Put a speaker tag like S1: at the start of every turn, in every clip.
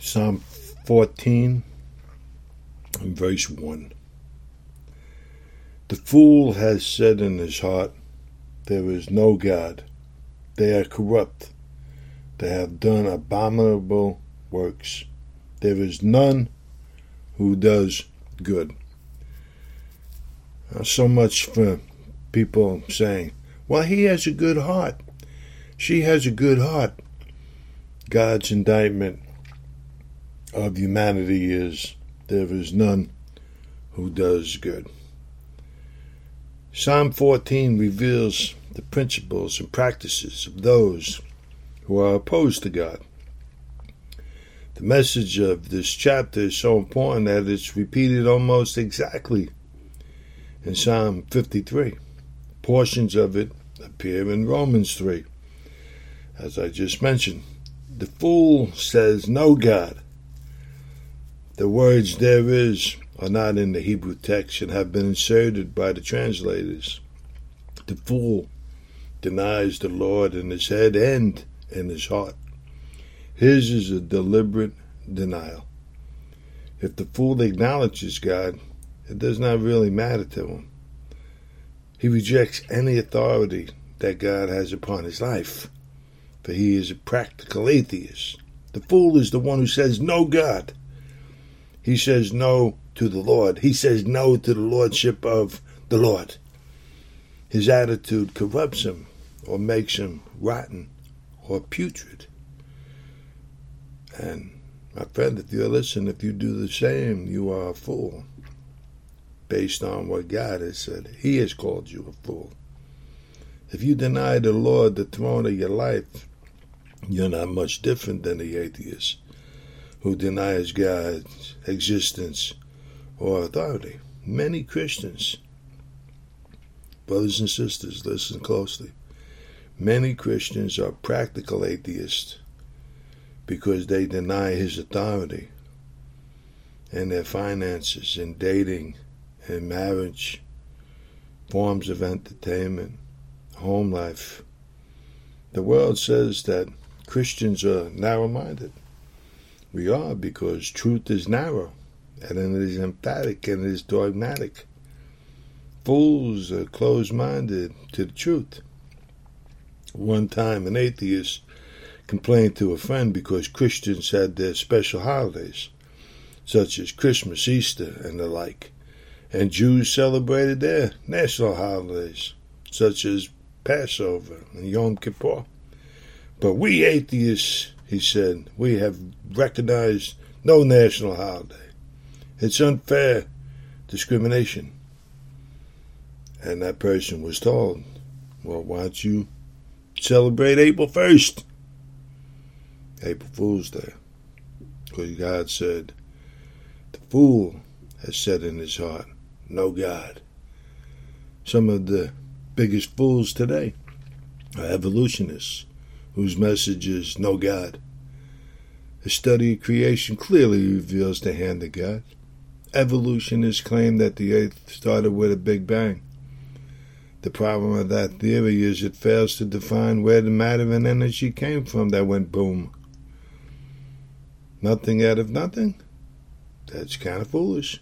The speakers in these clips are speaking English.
S1: Psalm 14 and verse 1. The fool has said in his heart, there is no God. They are corrupt. They have done abominable works. There is none who does good. So much for people saying, well, he has a good heart. She has a good heart. God's indictment of humanity is there is none who does good. Psalm 14 reveals the principles and practices of those who are opposed to God. The message of this chapter is so important that it's repeated almost exactly in Psalm 53. Portions of it appear in Romans 3. As I just mentioned, the fool says no God. The words there is are not in the Hebrew text and have been inserted by the translators. The fool denies the Lord in his head and in his heart. His is a deliberate denial. If the fool acknowledges God, it does not really matter to him. He rejects any authority that God has upon his life, for he is a practical atheist. The fool is the one who says no God. He says no to the Lord. He says no to the lordship of the Lord. His attitude corrupts him or makes him rotten or putrid. And my friend, if you're listening, if you do the same, you are a fool. Based on what God has said, he has called you a fool. If you deny the Lord the throne of your life, you're not much different than the atheist who denies God's existence or authority. Many Christians, brothers and sisters, listen closely. Many Christians are practical atheists because they deny his authority in their finances, in dating, in marriage, forms of entertainment, home life. The world says that Christians are narrow-minded. We are, because truth is narrow, and it is emphatic, and it is dogmatic. Fools are closed-minded to the truth. One time, an atheist complained to a friend because Christians had their special holidays, such as Christmas, Easter, and the like, and Jews celebrated their national holidays, such as Passover and Yom Kippur. But we atheists, he said, we have recognized no national holiday. It's unfair discrimination. And that person was told, well, why don't you celebrate April 1st? April Fool's Day. Because God said, the fool has said in his heart, no God. Some of the biggest fools today are evolutionists whose message is no God. The study of creation clearly reveals the hand of God. Evolutionists claim that the earth started with a Big Bang. The problem of that theory is it fails to define where the matter and energy came from that went boom. Nothing out of nothing? That's kind of foolish.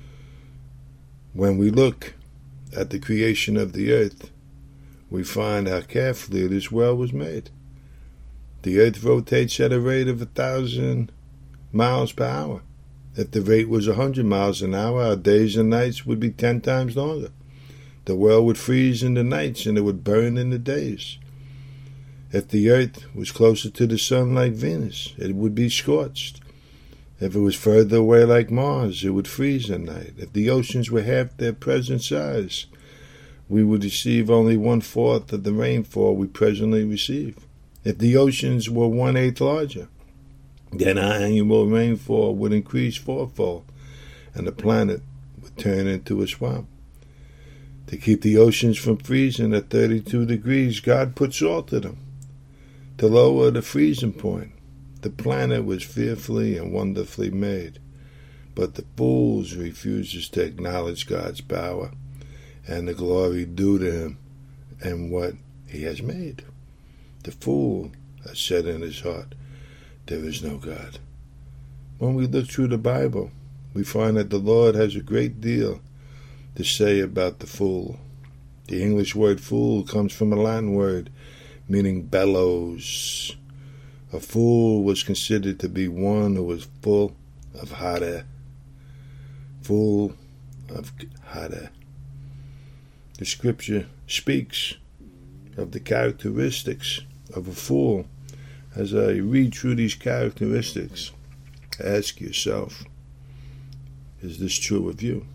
S1: When we look at the creation of the earth, we find how carefully this world was made. The earth rotates at a rate of 1,000 miles per hour. If the rate was 100 miles an hour, our days and nights would be 10 times longer. The world would freeze in the nights and it would burn in the days. If the earth was closer to the sun like Venus, it would be scorched. If it was further away like Mars, it would freeze at night. If the oceans were half their present size, we would receive only 1/4 of the rainfall we presently receive. If the oceans were 1/8 larger, then our annual rainfall would increase fourfold, and the planet would turn into a swamp. To keep the oceans from freezing at 32 degrees, God put salt in them. To lower the freezing point, the planet was fearfully and wonderfully made. But the fool refuses to acknowledge God's power and the glory due to him and what he has made. The fool has said in his heart, there is no God. When we look through the Bible, we find that the Lord has a great deal to say about the fool. The English word fool comes from a Latin word meaning bellows. A fool was considered to be one who was full of hot air. Full of hot air. The scripture speaks of the characteristics of a fool. As I read through these characteristics, ask yourself, is this true of you?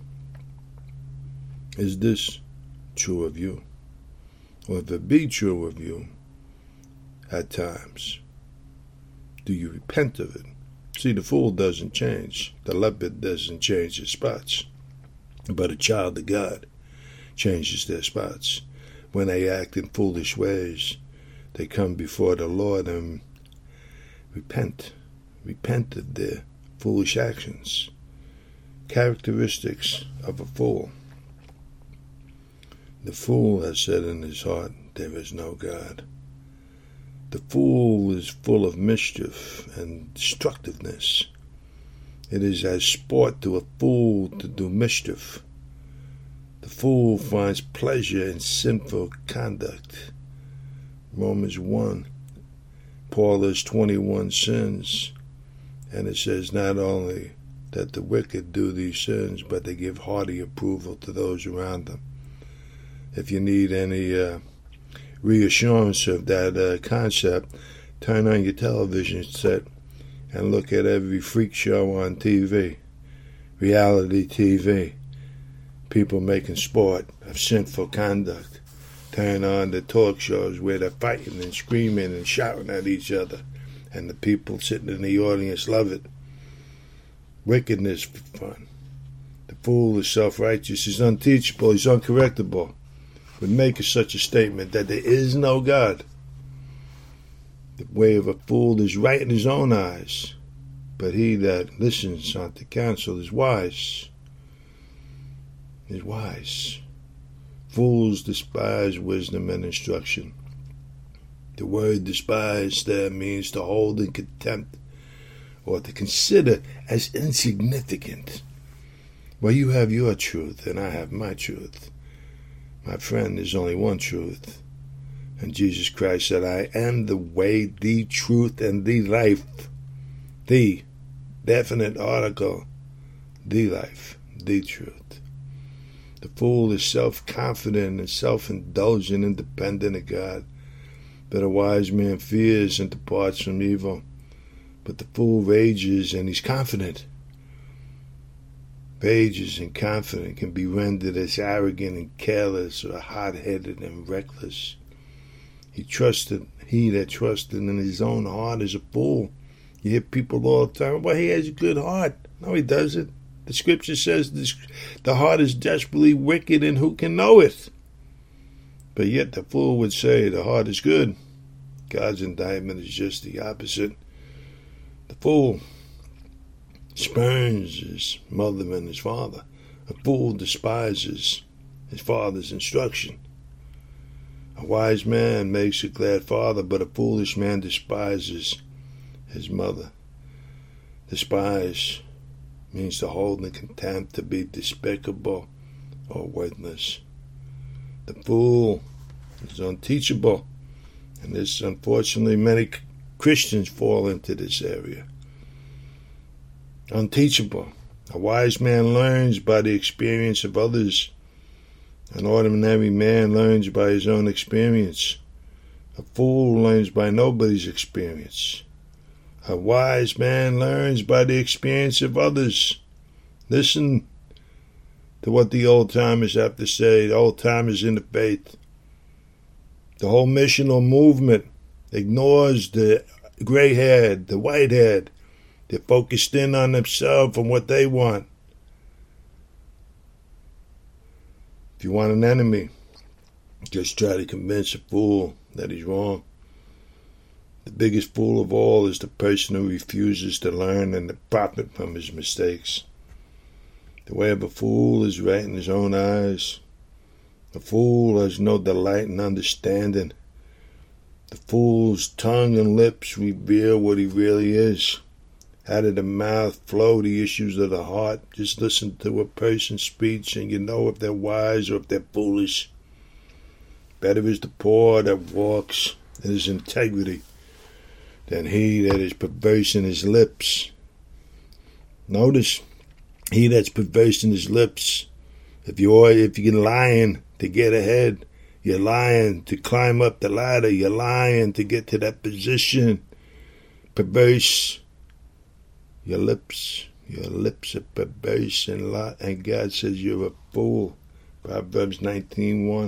S1: Is this true of you? Or if it be true of you, at times, do you repent of it? See, the fool doesn't change. The leopard doesn't change his spots. But a child of God changes their spots. When they act in foolish ways, they come before the Lord and repent of their foolish actions. Characteristics of a fool. The fool has said in his heart, there is no God. The fool is full of mischief and destructiveness. It is as sport to a fool to do mischief. The fool finds pleasure in sinful conduct. Romans 1, Paul lists 21 sins, and it says not only that the wicked do these sins, but they give hearty approval to those around them. If you need any reassurance of that concept, turn on your television set and look at every freak show on TV, reality TV, people making sport of sinful conduct. Turn on the talk shows where they're fighting and screaming and shouting at each other, and the people sitting in the audience love it. Wickedness for fun. The fool is self-righteous, he's unteachable, he's uncorrectable. Would make such a statement that there is no God. The way of a fool is right in his own eyes, but he that listens unto counsel is wise. Is wise. Fools despise wisdom and instruction. The word despise there means to hold in contempt or to consider as insignificant. Well, you have your truth and I have my truth. My friend, there's only one truth. And Jesus Christ said, I am the way, the truth, and the life. The definite article, the life, the truth. The fool is self-confident and self-indulgent, independent of God. But a wise man fears and departs from evil. But the fool rages and he's confident. Rages and confident can be rendered as arrogant and careless or hot-headed and reckless. He that trusted in his own heart is a fool. You hear people all the time, well, he has a good heart. No, he doesn't. The scripture says the heart is desperately wicked and who can know it? But yet the fool would say the heart is good. God's indictment is just the opposite. The fool spurns his mother and his father. A fool despises his father's instruction. A wise man makes a glad father, but a foolish man despises his mother. Despise means to hold in contempt, to be despicable or worthless. The fool is unteachable, and this, unfortunately, many Christians fall into this area. Unteachable. A wise man learns by the experience of others. An ordinary man learns by his own experience. A fool learns by nobody's experience. A wise man learns by the experience of others. Listen to what the old-timers have to say, the old-timers in the faith. The whole missional movement ignores the gray-haired, the white-haired. They're focused in on themselves and what they want. If you want an enemy, just try to convince a fool that he's wrong. The biggest fool of all is the person who refuses to learn and to profit from his mistakes. The way of a fool is right in his own eyes. The fool has no delight in understanding. The fool's tongue and lips reveal what he really is. Out of the mouth flow the issues of the heart. Just listen to a person's speech and you know if they're wise or if they're foolish. Better is the poor that walks in his integrity than he that is perverse in his lips. Notice, he that's perverse in his lips. If you're lying to get ahead, you're lying to climb up the ladder, you're lying to get to that position. Perverse. Your lips are perverse and God says you're a fool. Proverbs 19:1.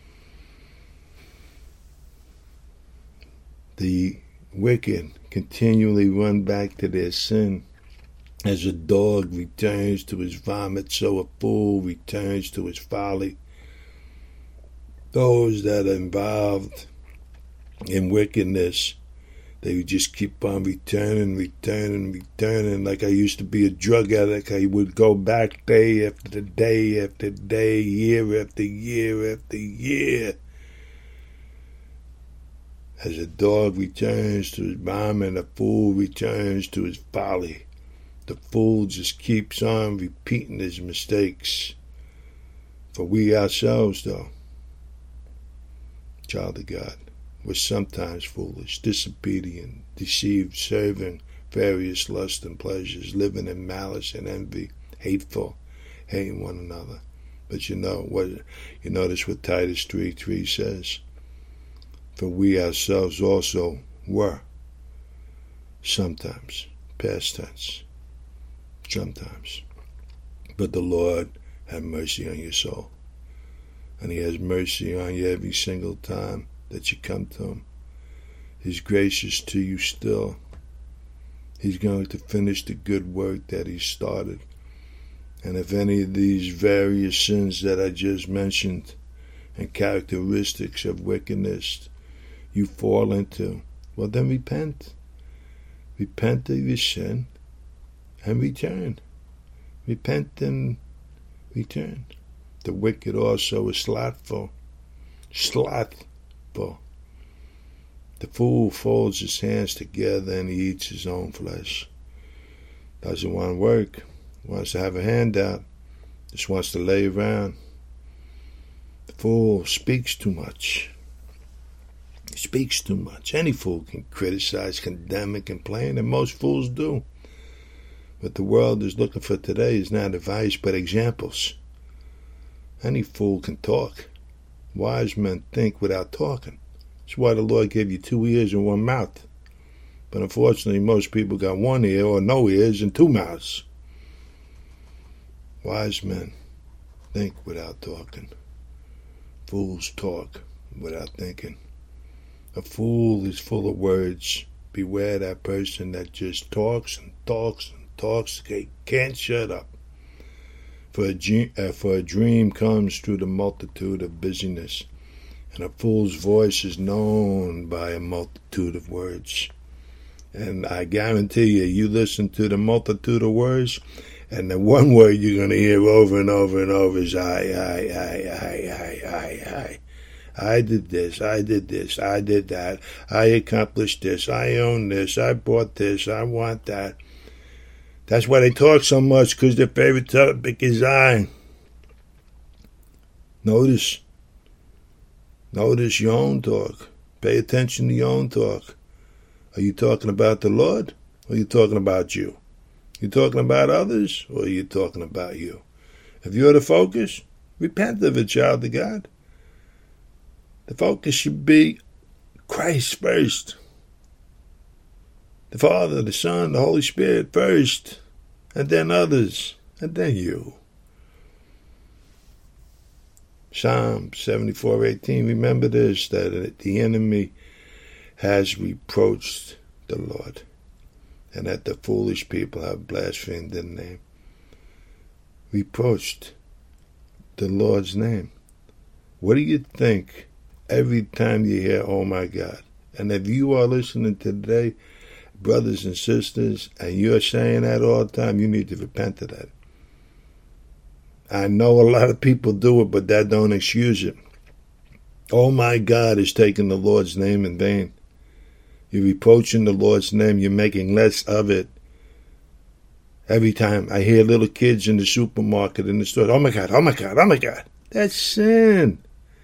S1: The wicked continually run back to their sin. As a dog returns to his vomit, so a fool returns to his folly. Those that are involved in wickedness, they just keep on returning. Like I used to be a drug addict. I would go back day after day after day, year after year after year. As a dog returns to his vomit, a fool returns to his folly. The fool just keeps on repeating his mistakes. For we ourselves, though, child of God, we're sometimes foolish, disobedient, deceived, serving various lusts and pleasures, living in malice and envy, hateful, hating one another. But you notice what Titus 3:3 says. For we ourselves also were sometimes, past tense, sometimes. But the Lord have mercy on your soul. And he has mercy on you every single time that you come to him. He's gracious to you still. He's going to finish the good work that he started. And if any of these various sins that I just mentioned and characteristics of wickedness you fall into, well then repent. Repent of your sin and return. Repent and return. The wicked also is slothful. The fool folds his hands together and he eats his own flesh. Doesn't want to work. Wants to have a handout. Just wants to lay around. The fool speaks too much. He speaks too much. Any fool can criticize, condemn, and complain, and most fools do. What the world is looking for today is not advice, but examples. Any fool can talk. Wise men think without talking. That's why the Lord gave you 2 ears and 1 mouth. But unfortunately, most people got 1 ear or no ears and 2 mouths. Wise men think without talking. Fools talk without thinking. A fool is full of words. Beware that person that just talks and talks and talks. They can't shut up. For a dream comes through the multitude of busyness, and a fool's voice is known by a multitude of words. And I guarantee you listen to the multitude of words, and the one word you're going to hear over and over and over is I. I did this, I did that, I accomplished this, I own this, I bought this, I want that. That's why they talk so much, because their favorite topic is I. Notice your own talk. Pay attention to your own talk. Are you talking about the Lord, or are you talking about you? You talking about others, or are you talking about you? If you're the focus, repent of it, child of God. The focus should be Christ first. The Father, the Son, the Holy Spirit first, and then others, and then you. Psalm 74:18, remember this, that the enemy has reproached the Lord, and that the foolish people have blasphemed the name. Reproached the Lord's name. What do you think every time you hear, oh my God? And if you are listening today, brothers and sisters, and you're saying that all the time, you need to repent of that. I know a lot of people do it, but that don't excuse it. Oh my God is taking the Lord's name in vain. You're reproaching the Lord's name. You're making less of it. Every time I hear little kids in the supermarket, in the store, oh my God, oh my God, oh my God. That's sin.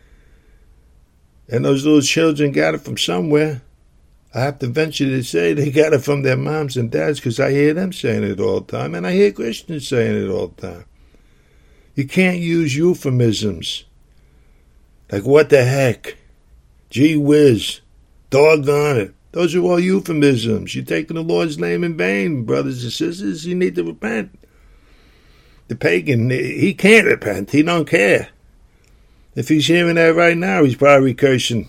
S1: And those little children got it from somewhere. I have to venture to say they got it from their moms and dads because I hear them saying it all the time, and I hear Christians saying it all the time. You can't use euphemisms like what the heck, gee whiz, doggone it. Those are all euphemisms. You're taking the Lord's name in vain, brothers and sisters. You need to repent. The pagan, he can't repent. He don't care. If he's hearing that right now, he's probably cursing.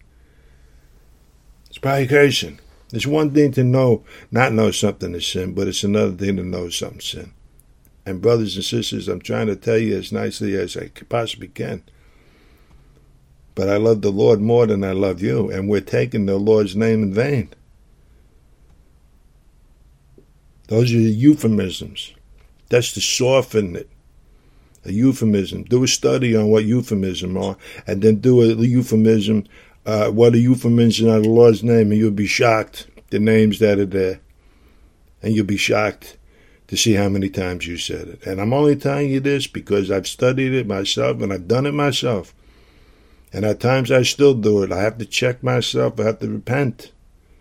S1: He's probably cursing. It's one thing to not know something is sin, but it's another thing to know something's sin. And brothers and sisters, I'm trying to tell you as nicely as I possibly can. But I love the Lord more than I love you, and we're taking the Lord's name in vain. Those are the euphemisms. That's to soften it. A euphemism. Do a study on what euphemisms are, and then do a euphemism, what a euphemism of the Lord's name, and you'll be shocked, the names that are there. And you'll be shocked to see how many times you said it. And I'm only telling you this because I've studied it myself, and I've done it myself. And at times I still do it. I have to check myself. I have to repent.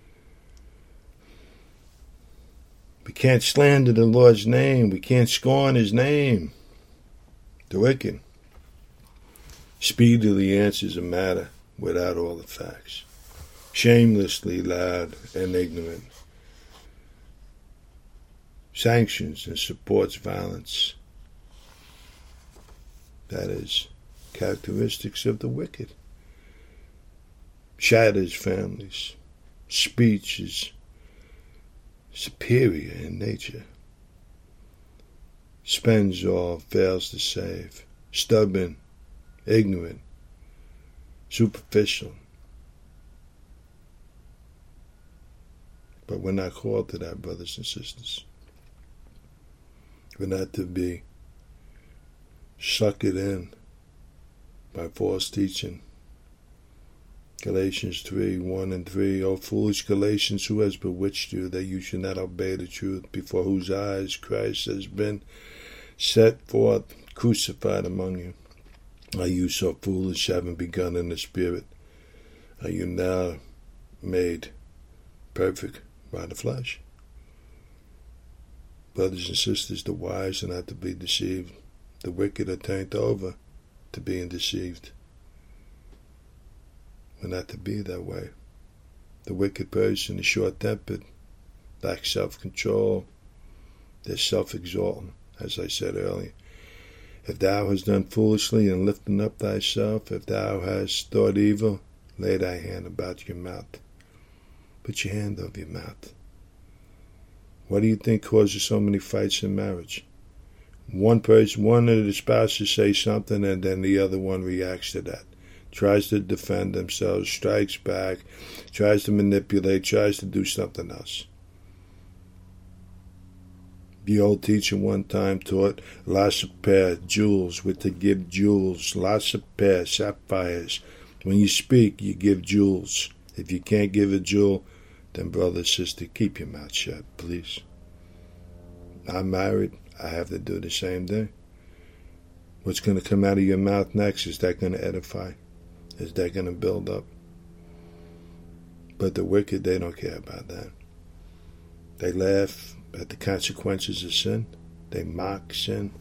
S1: We can't slander the Lord's name. We can't scorn his name. The wicked speedily answers a matter without all the facts. Shamelessly loud and ignorant. Sanctions and supports violence. That is characteristics of the wicked. Shatters families. Speech is superior in nature. Spends all, fails to save. Stubborn, ignorant, superficial. But we're not called to that, brothers and sisters. We're not to be suckered in by false teaching. Galatians 3:1-3. O foolish Galatians, who has bewitched you that you should not obey the truth, before whose eyes Christ has been set forth, crucified among you? Are you so foolish, having begun in the Spirit? Are you now made perfect by the flesh? Brothers and sisters, the wise are not to be deceived. The wicked are turned over to being deceived. We're not to be that way. The wicked person is short-tempered, lacks self-control, they're self-exalting, as I said earlier. If thou hast done foolishly in lifting up thyself, if thou hast thought evil, lay thy hand about your mouth. Put your hand over your mouth. What do you think causes so many fights in marriage? One of the spouses say something and then the other one reacts to that. Tries to defend themselves, strikes back, tries to manipulate, tries to do something else. The old teacher one time taught lots of pair, jewels, were to give jewels, lots of pair, sapphires. When you speak, you give jewels. If you can't give a jewel, then brother, sister, keep your mouth shut, please. I'm married. I have to do the same thing. What's going to come out of your mouth next? Is that going to edify? Is that going to build up? But the wicked, they don't care about that. They laugh at the consequences of sin. They mock sin.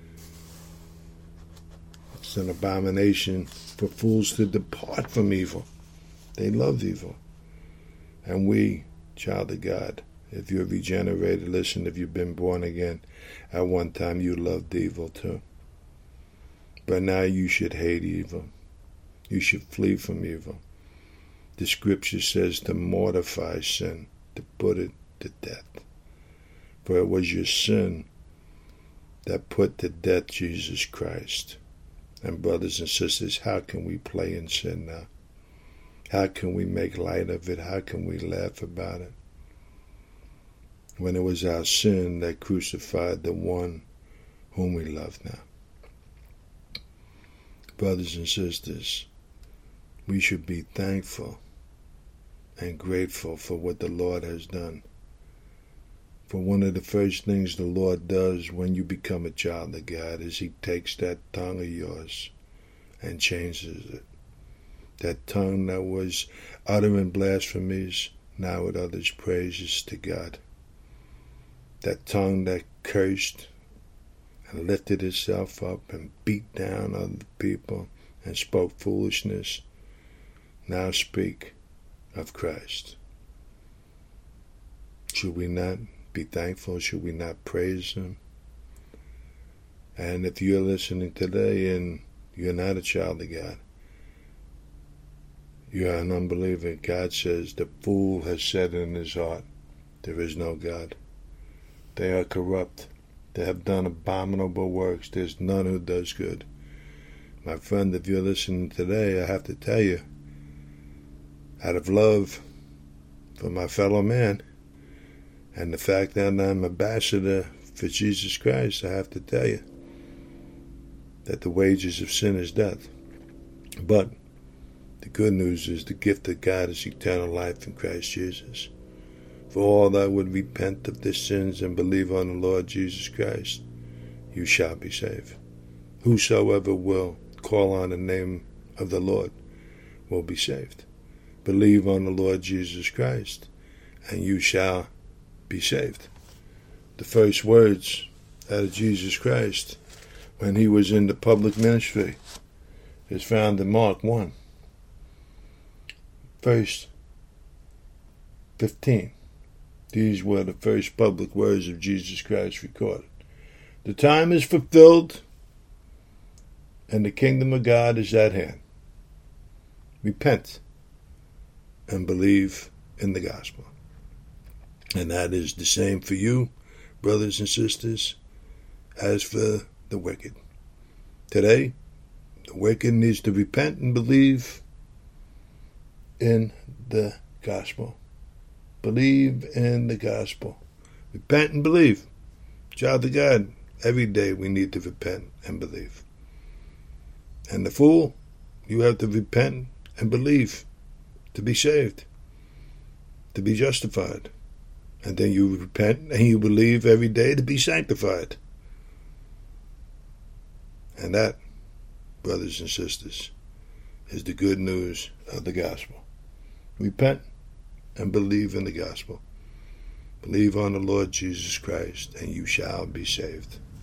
S1: It's an abomination for fools to depart from evil. They love evil. And we, child of God, if you're regenerated, listen, if you've been born again, at one time you loved evil too. But now you should hate evil. You should flee from evil. The scripture says to mortify sin, to put it to death. For it was your sin that put to death Jesus Christ. And brothers and sisters, how can we play in sin now? How can we make light of it? How can we laugh about it? When it was our sin that crucified the one whom we love now. Brothers and sisters, we should be thankful and grateful for what the Lord has done For one of the first things the Lord does when you become a child of God is He takes that tongue of yours and changes it. That tongue that was uttering blasphemies, now it utters praises to God. That tongue that cursed and lifted itself up and beat down other people and spoke foolishness, now speak of Christ. Should we not be thankful? Should we not praise Him? And if you're listening today and you're not a child of God, you're an unbeliever, God says the fool has said in his heart, there is no God. They are corrupt. They have done abominable works. There's none who does good. My friend, if you're listening today, I have to tell you, out of love for my fellow man, and the fact that I'm ambassador for Jesus Christ, I have to tell you that the wages of sin is death. But the good news is the gift of God is eternal life in Christ Jesus. For all that would repent of their sins and believe on the Lord Jesus Christ, you shall be saved. Whosoever will call on the name of the Lord will be saved. Believe on the Lord Jesus Christ, and you shall be saved. The first words out of Jesus Christ when He was in the public ministry is found in Mark 1, verse 15. These were the first public words of Jesus Christ recorded. The time is fulfilled, and the kingdom of God is at hand. Repent and believe in the gospel. And that is the same for you, brothers and sisters, as for the wicked. Today, the wicked needs to repent and believe in the gospel. Believe in the gospel. Repent and believe. Child of God, every day we need to repent and believe. And the fool, you have to repent and believe to be saved, to be justified. And then you repent and you believe every day to be sanctified. And that, brothers and sisters, is the good news of the gospel. Repent and believe in the gospel. Believe on the Lord Jesus Christ, and you shall be saved.